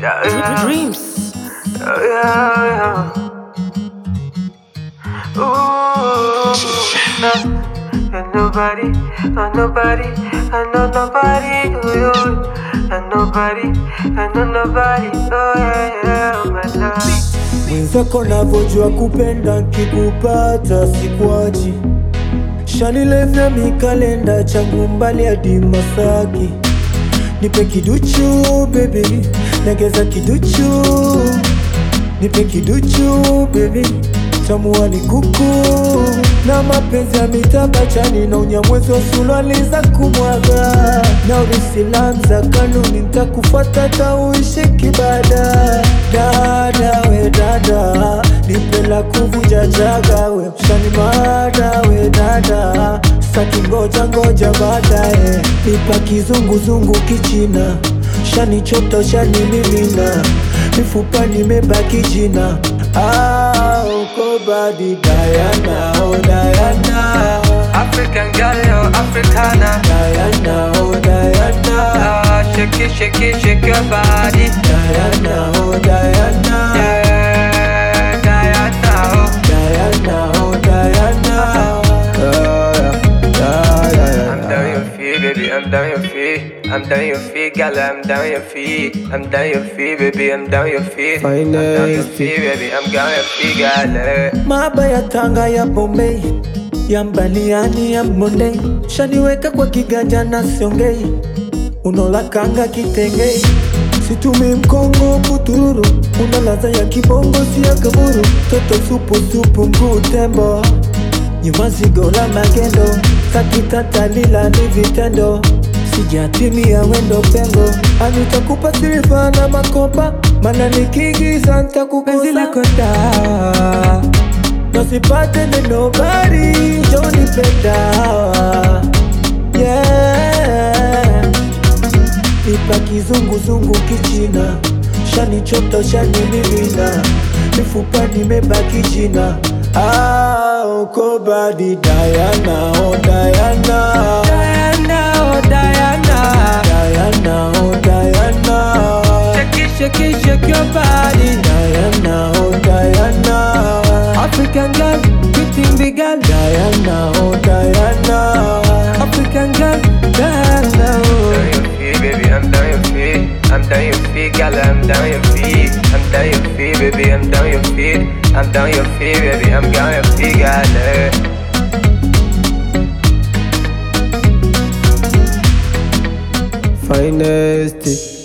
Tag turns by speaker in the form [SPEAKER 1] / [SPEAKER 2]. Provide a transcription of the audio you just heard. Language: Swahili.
[SPEAKER 1] Yeah.
[SPEAKER 2] Dreams.
[SPEAKER 1] Yeah. Ooh, nah. And nobody, I know nobody do you. And nobody, oh yeah, my love.
[SPEAKER 3] Mwenzako navojua kupenda nkikupata sikuachi. Shanilevya mikalenda changu mbali hadi Masaki. Nipe kiduchu baby, legeza kiduchu. Nipe kiduchu baby, tamuwa ni kuku. Na mapenzi ya mitabachani na unyamwezi wa surualiza kumwaga. Na urisilanza kanuni nitakufuata tauishi kibada. Dada we dada, nipe la kuvuja jaga we mshani mada we dada. Saki ngoja baadaye, nipa kizunguzungu kichina. Shani choto shani mimina, mifupa nimebaki jina. Uko badi Diana, oh Diana.
[SPEAKER 1] African girl, yo, Africana.
[SPEAKER 3] Diana, oh Diana.
[SPEAKER 1] Shake your body.
[SPEAKER 3] Diana, oh Diana.
[SPEAKER 1] Yeah, Diana, oh.
[SPEAKER 3] Diana, oh Diana.
[SPEAKER 1] I'm down your feet, baby, I'm down your feet. I'm down your feet, girl, I'm down your feet. I'm down your feet, baby, I'm down your feet. I'm down your feet, baby, I'm down your feet, girl.
[SPEAKER 3] Maba ya Tanga ya Bombay, ya Mbaliani ya Monday. Shaniweka kwa kiganja na siongei, unola kanga kitengei. Situmi mkongo putururu, unalaza ya kibongo si ya kaburu. Toto supu mguu tembo, nyuma zigo la magendo. Sakitata lila ni vitendo, sijatimia wendo pengo. Anitakupa sirifa na makopa, mana nikigiza nitakukosa. Penzi lako dawa, nasipate ni nobody, joni pedawa. Yeah, nipa kizunguzungu kichina. Shani choto shani mimina, mifupa nimebaki jina. Uko badi Diana, oh Diana.
[SPEAKER 1] Diana, oh Diana.
[SPEAKER 3] Diana, oh Diana.
[SPEAKER 1] Shake your body.
[SPEAKER 3] Diana, oh Diana.
[SPEAKER 1] African girl, pretty big girl.
[SPEAKER 3] Diana, oh Diana.
[SPEAKER 1] African girl, Diana, oh. I'm down your feet, baby, I'm down your feet. I'm down your feet, girl, I'm down your feet. I'm down your feet, baby, I'm down your feet. I'm down your feet, baby, I'm down your feet, girl.
[SPEAKER 3] Finest.